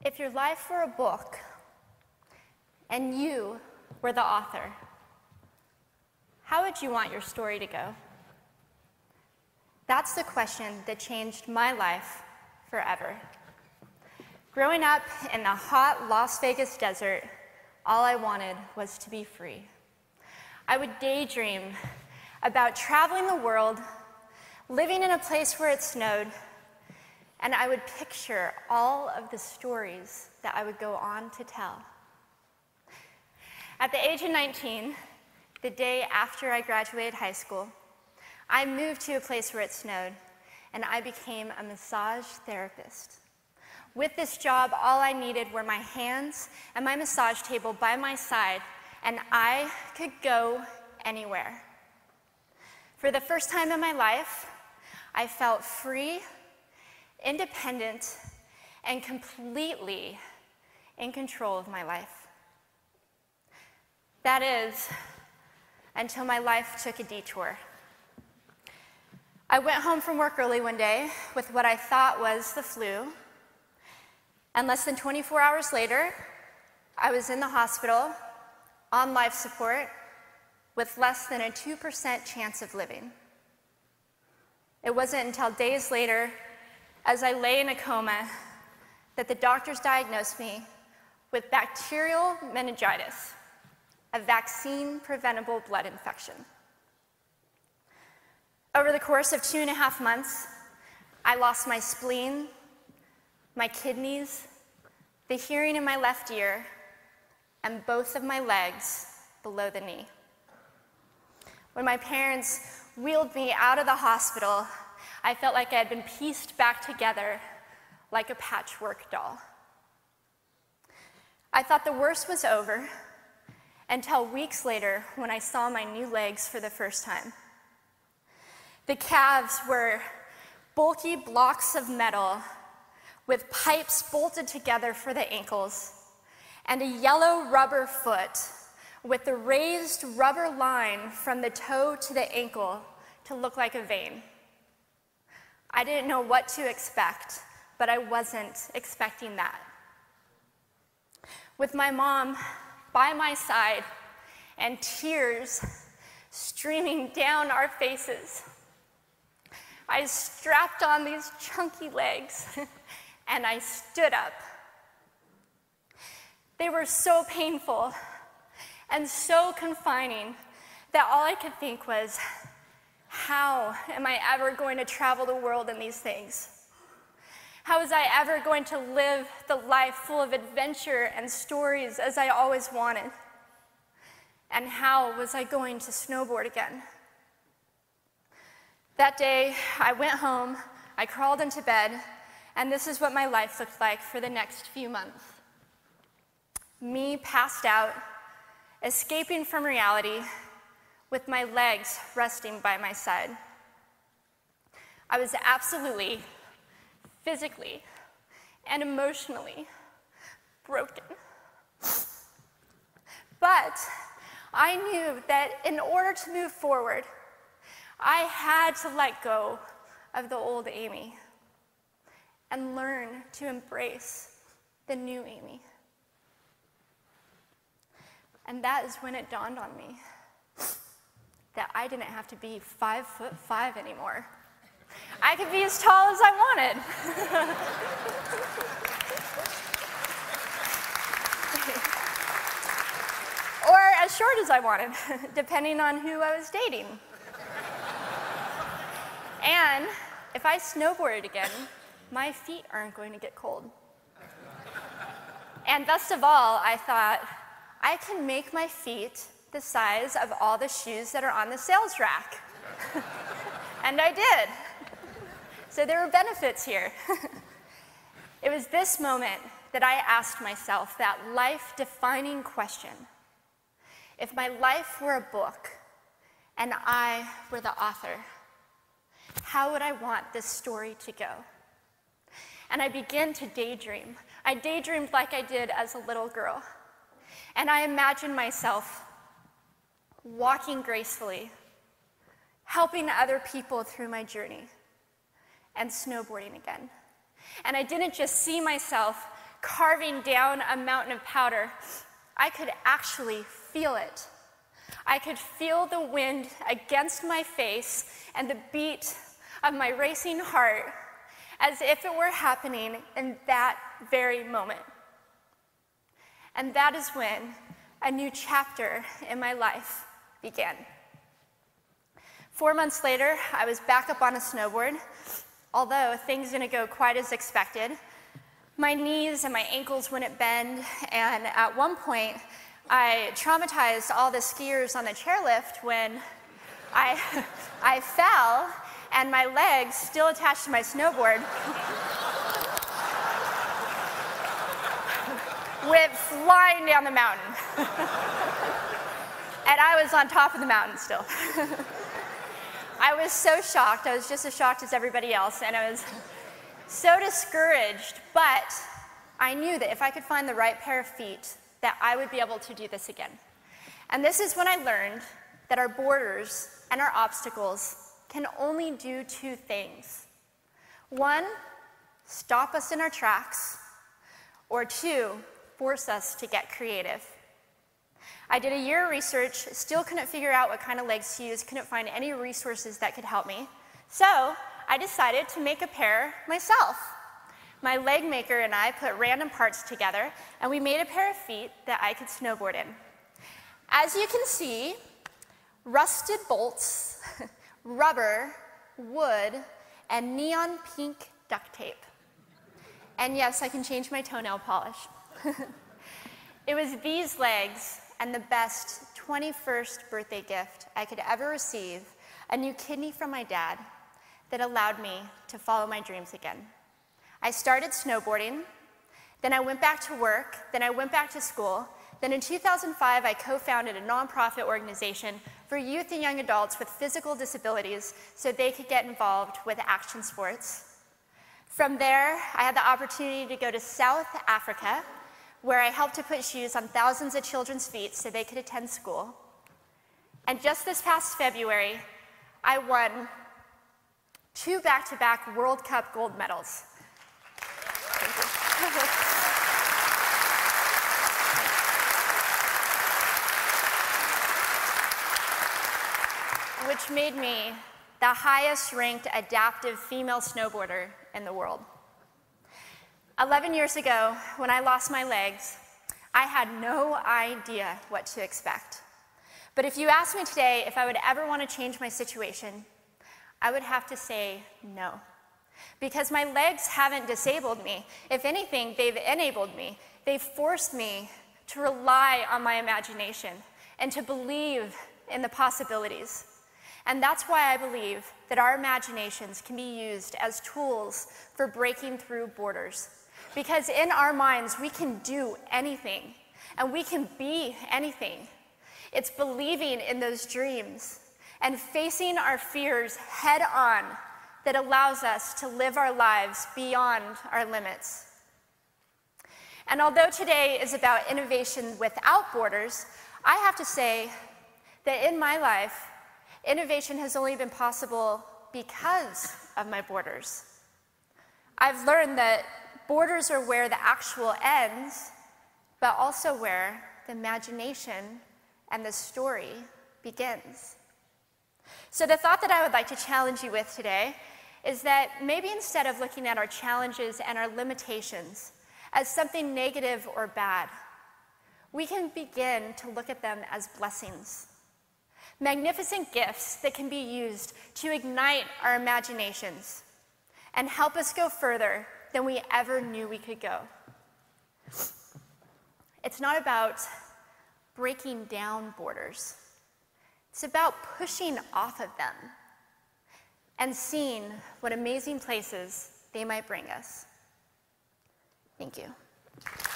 If your life were a book and you were the author, how would you want your story to go? That's the question that changed my life forever. Growing up in the hot Las Vegas desert, all I wanted was to be free. I would daydream about traveling the world, living in a place where it snowed, and I would picture all of the stories that I would go on to tell. At the age of 19, the day after I graduated high school, I moved to a place where it snowed, and I became a massage therapist. With this job, all I needed were my hands and my massage table by my side, and I could go anywhere. For the first time in my life, I felt free, independent, and completely in control of my life. That is, until my life took a detour. I went home from work early one day with what I thought was the flu, and less than 24 hours later, I was in the hospital on life support with less than a 2% chance of living. It wasn't until days later, as I lay in a coma, that the doctors diagnosed me with bacterial meningitis, a vaccine-preventable blood infection. Over the course of 2.5 months, I lost my spleen, my kidneys, the hearing in my left ear, and both of my legs below the knee. When my parents wheeled me out of the hospital, I felt like I had been pieced back together like a patchwork doll. I thought the worst was over until weeks later when I saw my new legs for the first time. The calves were bulky blocks of metal with pipes bolted together for the ankles, and a yellow rubber foot with the raised rubber line from the toe to the ankle to look like a vein. I didn't know what to expect, but I wasn't expecting that. With my mom by my side and tears streaming down our faces, I strapped on these chunky legs and I stood up. They were so painful and so confining that all I could think was, how am I ever going to travel the world in these things? How was I ever going to live the life full of adventure and stories as I always wanted? And how was I going to snowboard again? That day, I went home, I crawled into bed, and this is what my life looked like for the next few months. Me passed out, escaping from reality, with my legs resting by my side. I was absolutely, physically, and emotionally broken. But I knew that in order to move forward, I had to let go of the old Amy and learn to embrace the new Amy. And that is when it dawned on me that I didn't have to be 5'5" anymore. I could be as tall as I wanted. Or as short as I wanted, depending on who I was dating. And if I snowboarded again, my feet aren't going to get cold. And best of all, I thought, I can make my feet the size of all the shoes that are on the sales rack. And I did. So there were benefits here. It was this moment that I asked myself that life-defining question. If my life were a book and I were the author, how would I want this story to go? And I began to daydream. I daydreamed like I did as a little girl. And I imagined myself walking gracefully, helping other people through my journey, and snowboarding again. And I didn't just see myself carving down a mountain of powder, I could actually feel it. I could feel the wind against my face and the beat of my racing heart as if it were happening in that very moment. And that is when a new chapter in my life began. 4 months later, I was back up on a snowboard. Although things didn't go quite as expected, my knees and my ankles wouldn't bend, and at one point, I traumatized all the skiers on the chairlift when I fell, and my legs, still attached to my snowboard, went flying down the mountain. And I was on top of the mountain still. I was so shocked. I was just as shocked as everybody else, and I was so discouraged, but I knew that if I could find the right pair of feet, that I would be able to do this again. And this is when I learned that our borders and our obstacles can only do two things. One, stop us in our tracks, or two, force us to get creative. I did a year of research, still couldn't figure out what kind of legs to use, couldn't find any resources that could help me. So I decided to make a pair myself. My leg maker and I put random parts together, and we made a pair of feet that I could snowboard in. As you can see, rusted bolts, rubber, wood, and neon pink duct tape. And yes, I can change my toenail polish. It was these legs and the best 21st birthday gift I could ever receive, a new kidney from my dad, that allowed me to follow my dreams again. I started snowboarding, then I went back to work, then I went back to school, then in 2005 I co-founded a nonprofit organization for youth and young adults with physical disabilities so they could get involved with action sports. From there, I had the opportunity to go to South Africa, where I helped to put shoes on thousands of children's feet so they could attend school. And just this past February, I won 2 back-to-back World Cup gold medals. Thank you. Which made me the highest-ranked adaptive female snowboarder in the world. 11 years ago, when I lost my legs, I had no idea what to expect. But if you asked me today if I would ever want to change my situation, I would have to say no. Because my legs haven't disabled me. If anything, they've enabled me. They've forced me to rely on my imagination and to believe in the possibilities. And that's why I believe that our imaginations can be used as tools for breaking through borders. Because in our minds, we can do anything, and we can be anything. It's believing in those dreams and facing our fears head on that allows us to live our lives beyond our limits. And although today is about innovation without borders, I have to say that in my life, innovation has only been possible because of my borders. I've learned that borders are where the actual ends, but also where the imagination and the story begins. So the thought that I would like to challenge you with today is that maybe instead of looking at our challenges and our limitations as something negative or bad, we can begin to look at them as blessings. Magnificent gifts that can be used to ignite our imaginations and help us go further than we ever knew we could go. It's not about breaking down borders. It's about pushing off of them and seeing what amazing places they might bring us. Thank you.